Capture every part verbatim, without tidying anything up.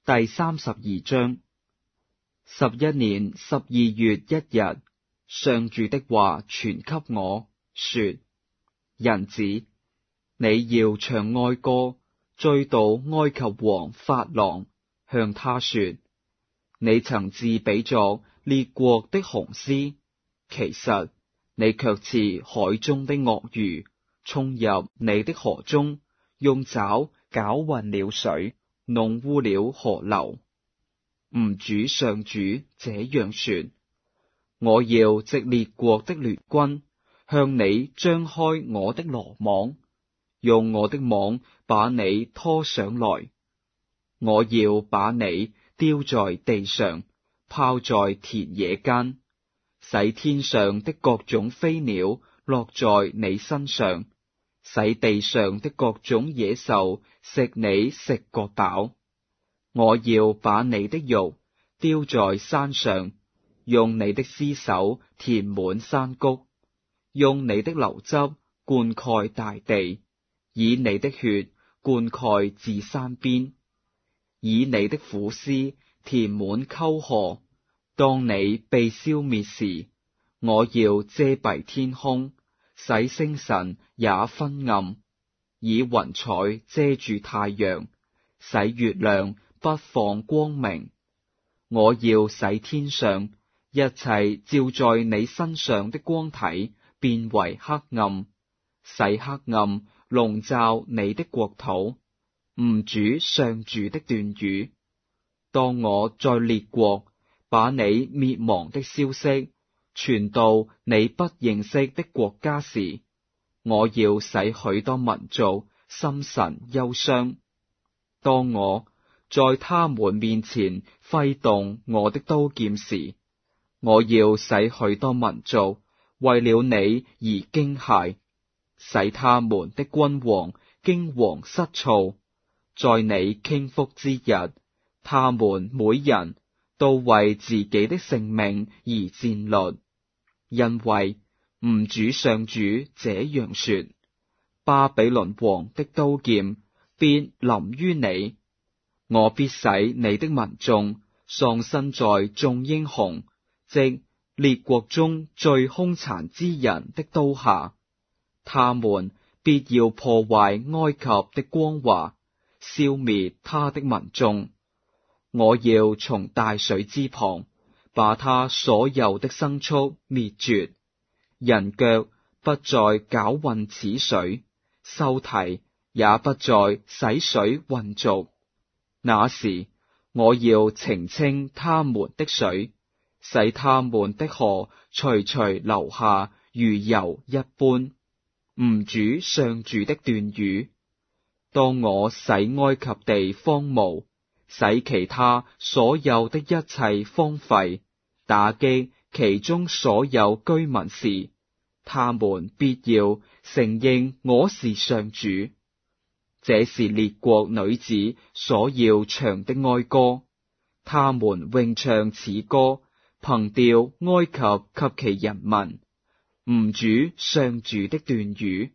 第三十二章。十一年十二月一日，上主的話傳給我，說：人子，你要唱哀歌，追悼埃及王法郎，向他說：你曾自比作列國的雄獅，其實你卻似海中的鱷魚，衝入你的河中，用爪攪渾了水，弄污了河流。吾主上主這樣說：我要藉列國的聯軍，向你張開我的羅網，用我的網把你拖上來。我要把你丟在地上，拋在田野間，使天上的各種飛鳥落在你身上，使地上的各種野獸食你食個飽。我要把你的肉丟在山上，用你的屍首填滿山谷，用你的流汁灌溉大地，以你的血灌溉至山邊，以你的腐屍填滿溝河。當你被消滅時，我要遮蔽天空，使星辰也昏暗，以雲彩遮住太陽，使月亮不放光明。我要使天上一切照在你身上的光體變為黑暗，使黑暗籠罩你的國土。吾主上主的斷語：當我在列國把你滅亡的消息傳到你不認識的國家時，我要使許多民族心神憂傷。當我在他們面前揮動我的刀劍時，我要使許多民族為了你而驚駭，使他們的君王驚惶失措。在你傾覆之日，他們每人都為自己的性命而戰慄，因為吾主上主這樣說：巴比倫王的刀劍必臨於你。我必使你的民眾喪身在眾英雄，即列國中最兇殘之人的刀下。他們必要破壞埃及的光華，消滅他的民眾。我要從大水之旁把他所有的牲畜滅絕，人腳不再攪混此水，修堤也不再使水混濁。那時，我要澄清他們的水，使他們的河徐徐流下，如油一般。吾主上主的斷語：當我使埃及地荒蕪，使其他所有的一切荒廢，打擊其中所有居民時，他們必要承認我是上主。這是列國女子所要唱的哀歌，他們詠唱此歌，憑弔埃及及其人民。吾主上主的斷語。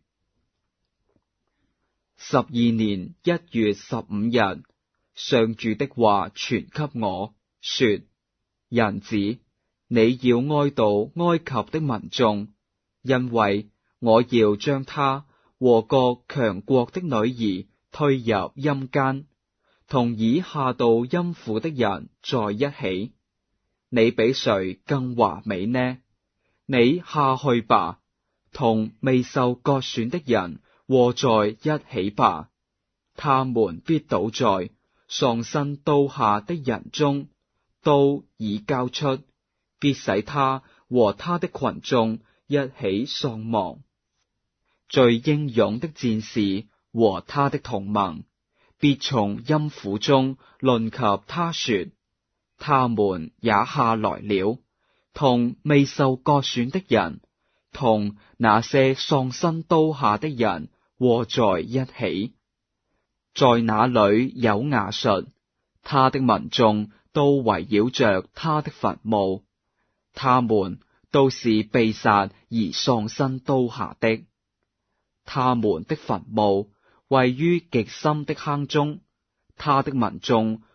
十二年一月十五日，上主的話傳給我，說：人子，你要哀悼埃及的民眾，因為我要將他和各強國的女兒推入陰間，同已下到陰府的人在一起。你比誰更華美呢？你下去吧，同未受割損的人和在一起吧。他們必倒在喪身刀下的人中，刀已交出，必使他和他的群眾一起喪亡。最英勇的戰士和他的同盟，必從陰府中論及他說：他們也下來了，同未受割損的人，同那些喪身刀下的人和在一起。在那裡有亞述，他的民眾都圍繞着他的墳墓，他們都是被殺而喪身刀下的。他們的墳墓位於極深的坑中，他的民眾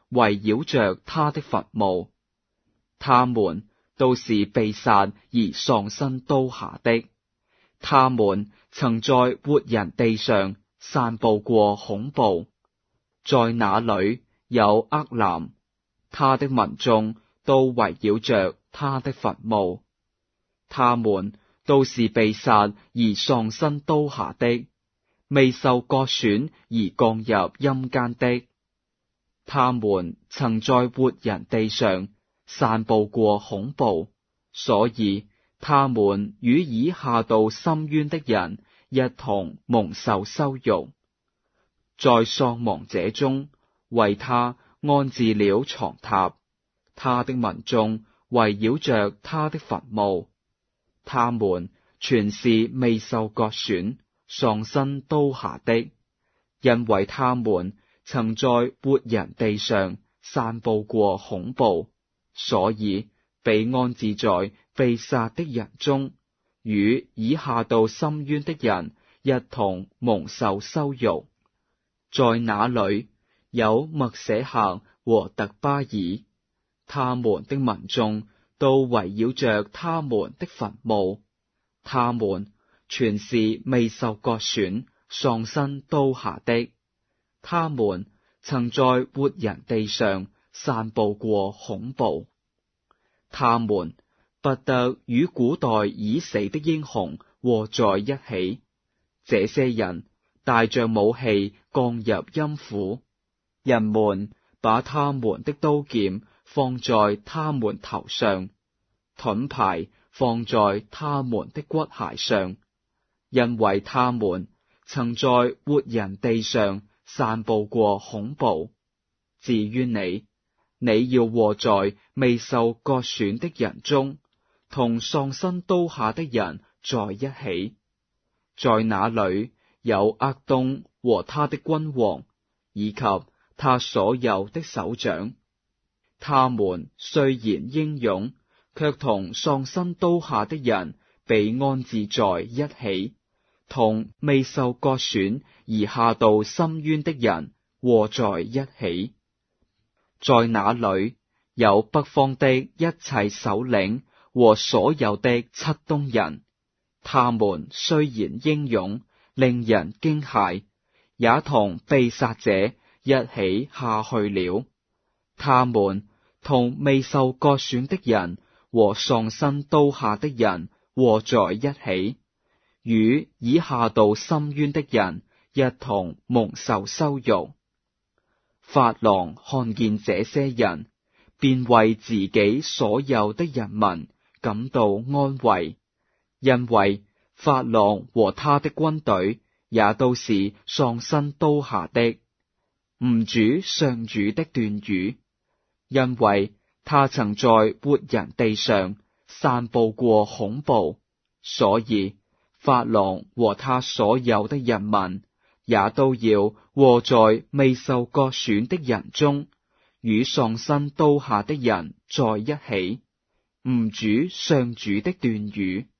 圍繞着他的墳墓。他們都是被殺而喪身刀下的。他們曾在活人地上散布過恐怖，在那裏有厄南，他的民眾都圍繞着他的墳墓。他們都是被殺而喪身刀下的，未受割損而降入陰間的。他們曾在活人地上散布過恐怖，所以他們與已下到深淵的人一同蒙受羞辱。在喪亡者中，為他安置了床榻，他的民眾圍繞着他的墳墓。他們全是未受割損、喪身刀下的，因為他們曾在活人地上散布過恐怖，所以被安置在被殺的人中，與已下到深淵的人一同蒙受羞辱。在那裏有默舍客和特巴爾，他們的民眾都圍繞着他們的墳墓。他們全是未受割損、喪身刀下的。他們曾在活人地上散布過恐怖。他們不得與古代已死的英雄和在一起。這些人帶着武器降入陰府，人們把他們的刀劍放在他們頭上，盾牌放在他們的骨骸上，因為他們曾在活人地上散布過恐怖。至於你，你要和在未受割損的人中，同喪身刀下的人在一起。在那裏有厄東和他的君王，以及他所有的首長。他們雖然英勇，卻同喪身刀下的人被安置在一起，同未受割損而下到深淵的人和在一起。在那裏有北方的一切首領和所有的漆冬人，他們雖然英勇，令人驚駭，也同被殺者一起下去了。他們同未受割損的人和喪身刀下的人和在一起，與已下到深淵的人一同蒙受羞辱。法郎看見這些人，便為自己所有的人民感到安慰，因為法郎和他的軍隊也都是喪身刀下的。吾主上主的斷語，因為他曾在活人地上散布過恐怖，所以法郎和他所有的人民也都要和在未受割損的人中，與喪身刀下的人在一起。吾主上主的斷語。